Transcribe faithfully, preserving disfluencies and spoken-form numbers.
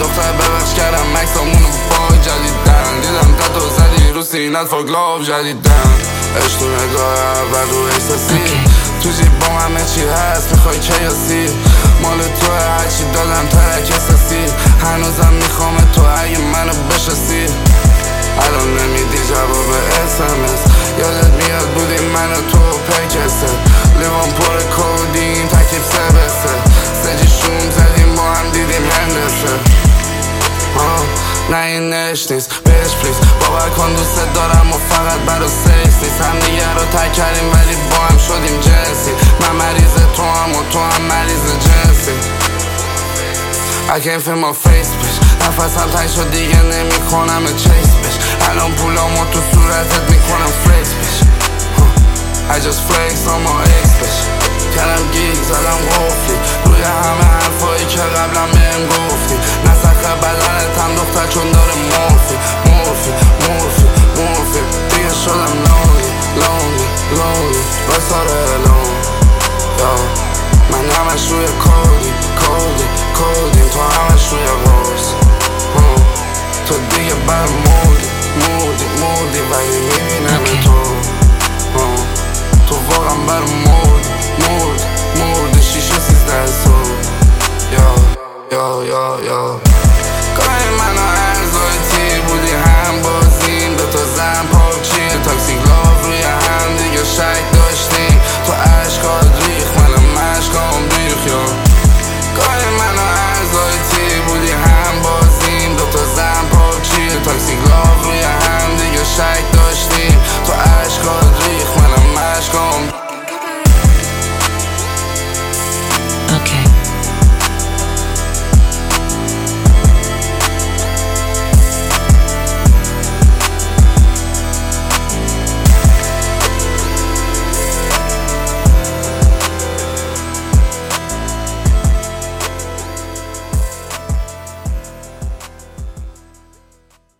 دختر ببخش کردم مکسامونو باگ جدیدن دیدم تتو زدی رو سینت فاگلاف جدیدن عشق تو نگاه اول رو احساسی تو جیب بام همه چی هست میخوای کیاسی مال تو هرچی دادم ترک احساسی هنوزم میخوام تو اگه منو بشناسی الان نمیدی جواب اس ام اس یادت میاد بودیم من و تو پکسه لیوان پر کودین تکیب سه بسه سجی شوم زدیم با هم دیدیم هندسه نه این نش نیست بیش پلیز باور کن دوست دارم و فقط برا سیکس نیست هم دیگه رو تک کردیم ولی با هم شدیم جنسی من مریض تو هم و تو هم مریض جنسی I came from my face bitch نفسم تنگ شد دیگه نمی کنم چیس bitch الان پولامو تو صورتت میکنم فلیکس bitch I just flex on my ex bitch کردم گیگ زدم قفلی روی همه حرفایی که قبلا بهم گفتی نسخه بدنت هم دختر چون داره مورفی مورفی مورفی مورفی دیگه شدم لونلی لونلی لونلی بساره الان من همش روی کودی کودی کودیم تو همش روی ورس تو دیگه بر مردی مردی مردی ولی میبینم تو تو واقعا بر مردی مردی مردی شیش و سیزده سو یا یا یا یا